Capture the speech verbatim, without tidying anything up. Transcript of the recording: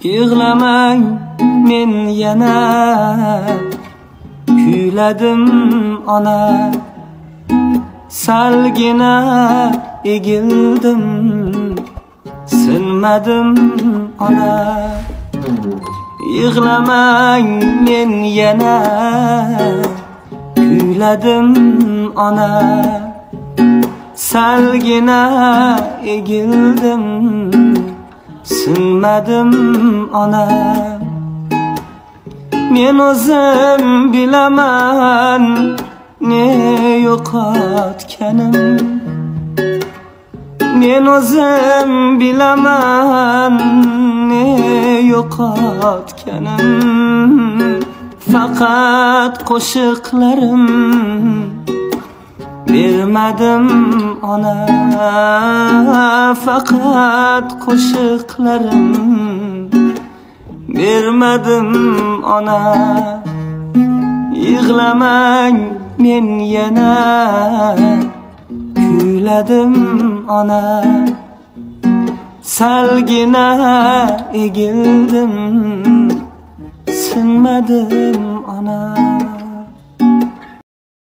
Yig'lamang, men yana kuyladim ona. Salgina egildim, sinmadim ona. Yig'lamang, men yana kuyladim ona. Salgina egildim, sinmadim ona. Men o'zim bilaman ne yo'qotganim. Men o'zim bilaman ne yo'qotganim. Faqat qo'shiqlarim bermadim ona. Faqat qo'shiqlarim bermadim ona. Yig'lamang, men yana kuyladim ona. Salgina egildim, sinmadim ona.